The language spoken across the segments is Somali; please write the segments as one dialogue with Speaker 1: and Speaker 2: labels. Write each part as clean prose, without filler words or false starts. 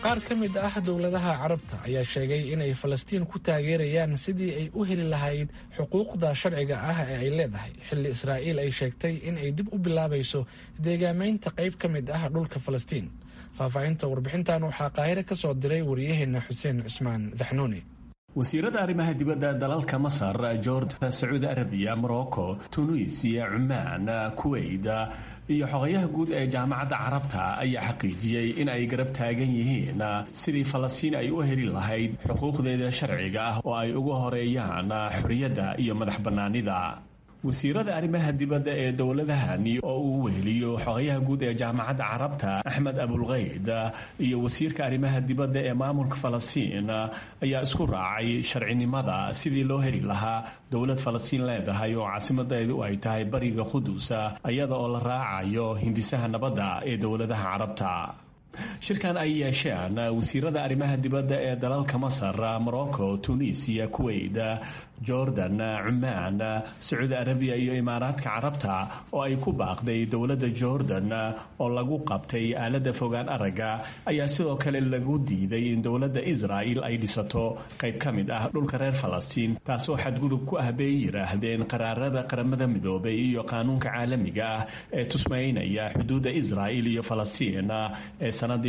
Speaker 1: qaar ka mid ah dowladaha carabta ayaa sheegay inay Falastiin ku taageerayaan sidii ay u heli lahayd xuquuqda sharciga ah ee ay leedahay xilli Israa'iil ay sheegtay in ay dib u bilaabayso deegaamaynta qayb ka mid ah dhulka Falastiin. Faahfaahinta warbixintan waxaa Qaahire ka soo diray wariyaheena Xuseen Cusmaan Zaxnuuni.
Speaker 2: wasiirada arrimaha dibadda dalalka Masar, Jordan, Sacuudi Arabiya, Morocco, Tunisia, Oman, Kuwait iyo xogayaha guud ee jaamacadda Carabta ayaa xaqiijiyay in ay garab taagan yihiin sidii Falastiin ay u heli lahayd xuquuqdeeda sharciga ah oo ay ugu horeeyaan xorriyadda iyo madaxbannaanida. wasiirada arrimaha dibadda ee dowladahani oo uu weheliyo xogayaha guud ee jaamacadda Carabta Axmed Abulghayd iyo wasiirka arrimaha dibadda ee maamulka Falastiin ayaa isku raacay sharcinimada sidii loo heli lahaa dowlad Falastiin leedahay oo caasimadeedu ay tahay bariga Qudus iyada oo la raacayo hindisaha nabadda ee dowladaha Carabta. shirkan ay yeesheen wasiirada arrimaha dibadda ee dalalka Masar, Morocco, Tunisia, Kuwait, Jordan, Oman, Sacuudi Arabiya iyo Imaaraadka Carabta oo ay ku baaqday dowladda Jordan oo lagu qabtay aalada fogaan araga ayaa sidoo kale lagu diiday in dowladda Israa'iil ay dhisato qayb ka mid ah dhulka reer Falastiin taasoo xadgudub ku ah bay yiraahdeen qaraarada qaramada midoobay iyo qaanuunka caalamiga ah ee tusmeynaya xuduudda Israa'iil iyo Falastiin ee sanadii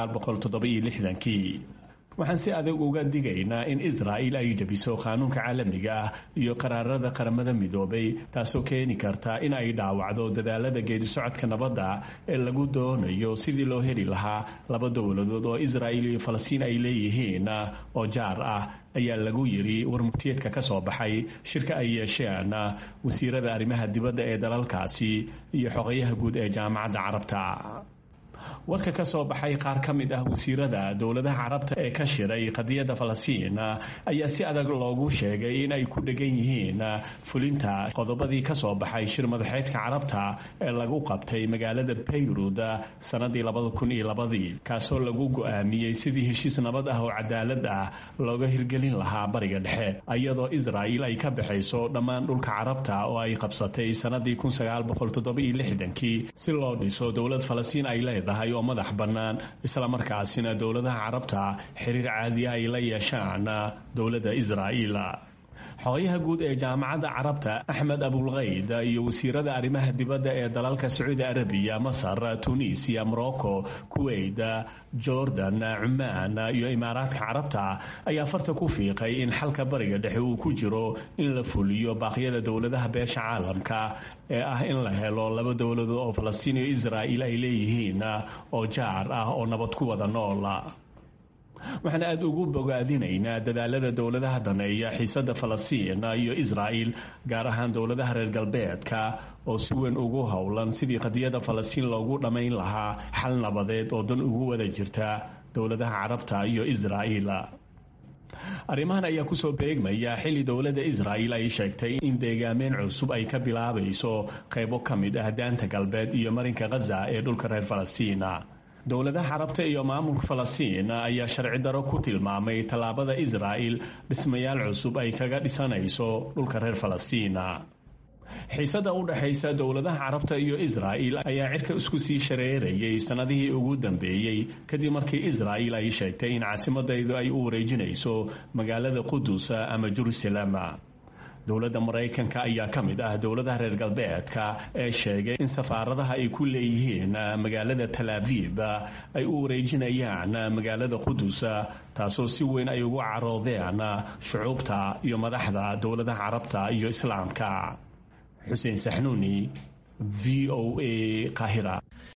Speaker 2: 1967. waxaan si adag uga digaynaa in Israa'iil ay jabiso qaanuunka caalamiga ah iyo qaraarada qaramada midoobay taasoo keeni karta in ay dhaawacdo dadaalada geedi socodka nabadda ee lagu doonayo sidii loo heli lahaa laba dowladood oo Israa'iil iyo Falastiin ay leeyihiin oo jaar ah ayaa lagu yiri warmurtiyeedka ka soo baxay shirka ay yeesheen wasiirada arrimaha dibadda ee dalalkaasi iyo xogayaha guud ee jaamacadda Carabta. warka ka soo baxay qaar ka mid ah wasiirada dowladaha Carabta ee ka shiray qadiyadda Falastiin ayaa si adag loogu sheegay in ay ku dhagan yihiin fulinta qodobadii ka soo baxay shir madaxeedka Carabta ee lagu qabtay magaalada Beirut sanadii 2002 kaasoo lagu go'aamiyay sidii heshiis nabad ah oo cadaalad ah looga hirgelin lahaa bariga dhexe iyadoo Israa'iil ay ka baxayso dhammaan dhulka Carabta oo ay qabsatay sanadii 1967 si loo dhiso dowlad Falastiin ay leedahay oo madax bannaan isla markaasina dowladaha Carabta xiriir caadi ah ay la yeeshaan dowladda Israa'iil. xogayaha guud ee jaamacadda Carabta Axmed Abulghayd iyo wasiirada arrimaha dibadda ee dalalka Sacuudi Arabiya, Masar, Tunisia, Morocco, Kuwait, Jordan, Oman iyo Imaaraadka Carabta ayaa farta ku fiiqay in xalka bariga dhexe uu ku jiro in la fuliyo baaqyada dowladaha beesha caalamka ee ah in la helo laba dowladood oo Falastiin iyo Israa'iil ay leeyihiin oo jaar ah oo nabad ku wada nool. waxaan aad ugu bogaadinaynaa dadaalada dowladaha daneeya xiisadda Falastiin iyo Israa'iil gaar ahaan dowladaha reer galbeedka oo si weyn ugu howlan sidii qadiyadda Falastiin loogu dhamayn lahaa xal nabadeed oo dan ugu wada jirta dowladaha Carabta iyo Israa'iil. arrimahan ayaa kusoo beegmaya xilli dowladda Israa'iil ay sheegtay in deegaameyn cusub ay ka bilaabayso qaybo ka mid ah daanta galbeed iyo marinka Gaza ee dhulka reer Falastiin. dowladaha Carabta iyo maamulka Falastiin ayaa sharci daro ku tilmaamay tallaabada Israa'iil dhismayaal cusub ay kaga dhisanayso dhulka reer Falastiin. xiisada u dhaxaysa dowladaha Carabta iyo Israa'iil ayaa cirka isku sii shareerayay sanadihii ugu dambeeyay kadib markii Israa'iil ay sheegtay in caasimadeedu ay u wareejinayso magaalada Qudus ama Jerusalem. dowladda Mareykanka ayaa ka mid ah dowladaha reer galbeedka ee sheegay in safaaradaha ay ku leeyihiin magaalada Tel Aviv ay u wareejinayaan magaalada Qudus taasoo si weyn ay ugu caroodeen shucuubta iyo madaxda dowladaha Carabta iyo Islaamka. Xuseen Saxnuuni, VOA, Qaahira.